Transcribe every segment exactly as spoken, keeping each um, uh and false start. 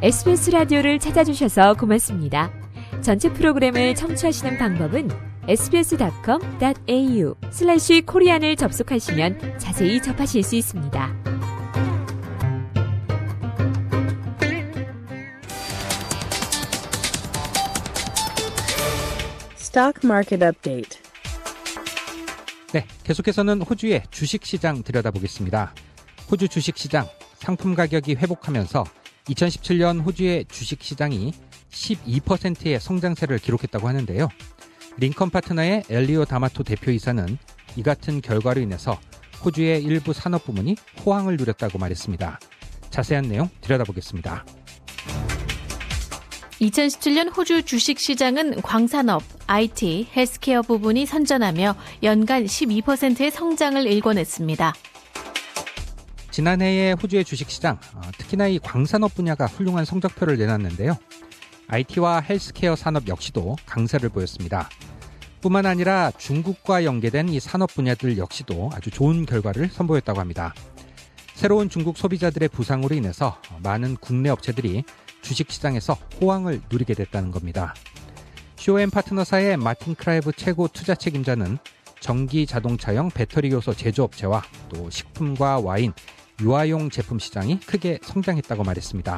에스비에스 라디오를 찾아주셔서 고맙습니다. 전체 프로그램을 청취하시는 방법은 에스비에스닷컴 닷 에이유 슬래시 코리안을 접속하시면 자세히 접하실 수 있습니다. Stock Market Update. 네, 계속해서는 호주의 주식시장 들여다보겠습니다. 호주 주식시장 상품 가격이 회복하면서 이천십칠 년 호주의 주식시장이 십이 퍼센트의 성장세를 기록했다고 하는데요. 링컨 파트너의 엘리오 다마토 대표이사는 이 같은 결과로 인해서 호주의 일부 산업 부문이 호황을 누렸다고 말했습니다. 자세한 내용 들여다보겠습니다. 이천십칠 년 호주 주식시장은 광산업, 아이티, 헬스케어 부분이 선전하며 연간 십이 퍼센트의 성장을 일궈냈습니다. 지난해의 호주의 주식시장, 특히나 이 광산업 분야가 훌륭한 성적표를 내놨는데요. 아이티와 헬스케어 산업 역시도 강세를 보였습니다. 뿐만 아니라 중국과 연계된 이 산업 분야들 역시도 아주 좋은 결과를 선보였다고 합니다. 새로운 중국 소비자들의 부상으로 인해서 많은 국내 업체들이 주식시장에서 호황을 누리게 됐다는 겁니다. 쇼엠 파트너사의 마틴 크라이브 최고 투자 책임자는 전기 자동차용 배터리 요소 제조업체와 또 식품과 와인, 유아용 제품 시장이 크게 성장했다고 말했습니다.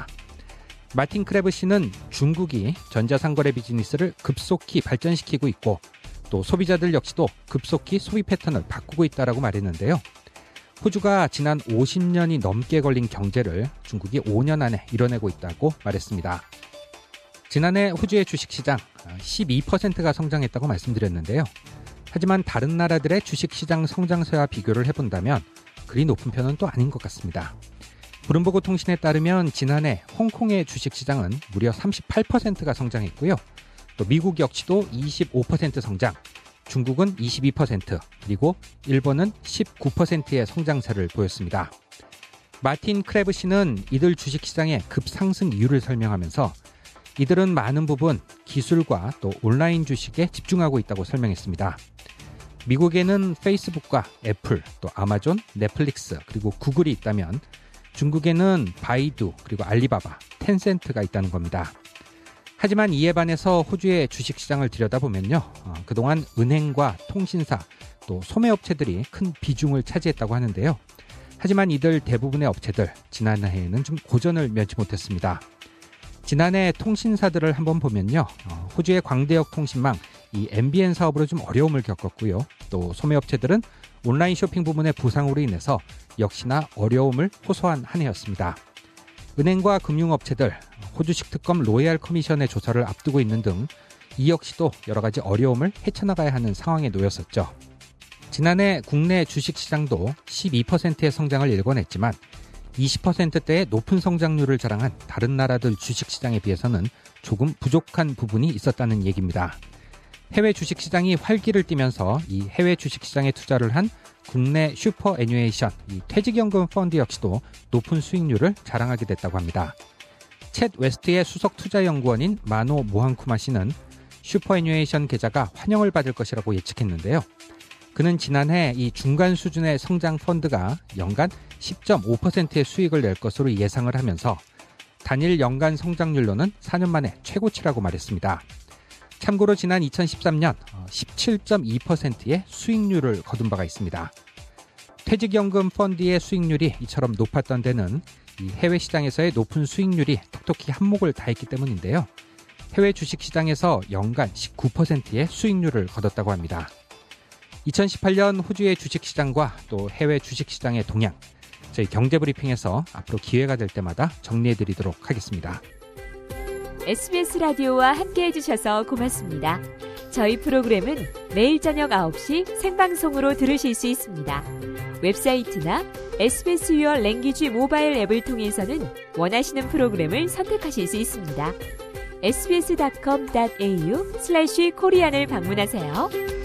마틴 크래브 씨는 중국이 전자상거래 비즈니스를 급속히 발전시키고 있고 또 소비자들 역시도 급속히 소비 패턴을 바꾸고 있다라고 말했는데요. 호주가 지난 오십 년이 넘게 걸린 경제를 중국이 오 년 안에 이뤄내고 있다고 말했습니다. 지난해 호주의 주식시장 십이 퍼센트가 성장했다고 말씀드렸는데요. 하지만 다른 나라들의 주식시장 성장세와 비교를 해본다면 그리 높은 편은 또 아닌 것 같습니다. 블룸버그 통신에 따르면 지난해 홍콩의 주식시장은 무려 삼십팔 퍼센트가 성장했고요. 또 미국 역시도 이십오 퍼센트 성장, 중국은 이십이 퍼센트, 그리고 일본은 십구 퍼센트의 성장세를 보였습니다. 마틴 크래브 씨는 이들 주식시장의 급상승 이유를 설명하면서 이들은 많은 부분 기술과 또 온라인 주식에 집중하고 있다고 설명했습니다. 미국에는 페이스북과 애플, 또 아마존, 넷플릭스, 그리고 구글이 있다면 중국에는 바이두, 그리고 알리바바, 텐센트가 있다는 겁니다. 하지만 이에 반해서 호주의 주식시장을 들여다보면요. 어, 그동안 은행과 통신사, 또 소매업체들이 큰 비중을 차지했다고 하는데요. 하지만 이들 대부분의 업체들, 지난해에는 좀 고전을 면치 못했습니다. 지난해 통신사들을 한번 보면요. 어, 호주의 광대역 통신망, 이 엠비엔 사업으로 좀 어려움을 겪었고요. 또 소매업체들은 온라인 쇼핑 부문의 부상으로 인해서 역시나 어려움을 호소한 한 해였습니다. 은행과 금융업체들, 호주식 특검 로얄 커미션의 조사를 앞두고 있는 등 이 역시도 여러 가지 어려움을 헤쳐나가야 하는 상황에 놓였었죠. 지난해 국내 주식시장도 십이 퍼센트의 성장을 일궈냈지만 이십 퍼센트대의 높은 성장률을 자랑한 다른 나라들 주식시장에 비해서는 조금 부족한 부분이 있었다는 얘기입니다. 해외 주식시장이 활기를 띠면서 이 해외 주식시장에 투자를 한 국내 슈퍼애뉴에이션, 이 퇴직연금 펀드 역시도 높은 수익률을 자랑하게 됐다고 합니다. 챗 웨스트의 수석 투자연구원인 마노 모항쿠마 씨는 슈퍼애뉴에이션 계좌가 환영을 받을 것이라고 예측했는데요. 그는 지난해 이 중간 수준의 성장 펀드가 연간 십 점 오 퍼센트의 수익을 낼 것으로 예상을 하면서 단일 연간 성장률로는 사 년 만에 최고치라고 말했습니다. 참고로 지난 이천십삼 년 십칠 점 이 퍼센트의 수익률을 거둔 바가 있습니다. 퇴직연금 펀드의 수익률이 이처럼 높았던 데는 이 해외 시장에서의 높은 수익률이 톡톡히 한몫을 다했기 때문인데요. 해외 주식시장에서 연간 십구 퍼센트의 수익률을 거뒀다고 합니다. 이천십팔 년 호주의 주식시장과 또 해외 주식시장의 동향, 저희 경제브리핑에서 앞으로 기회가 될 때마다 정리해드리도록 하겠습니다. 에스비에스 라디오와 함께해 주셔서 고맙습니다. 저희 프로그램은 매일 저녁 아홉 시 생방송으로 들으실 수 있습니다. 웹사이트나 에스비에스 Your Language 모바일 앱을 통해서는 원하시는 프로그램을 선택하실 수 있습니다. 에스비에스닷컴 닷 에이유 슬래시 코리안을 방문하세요.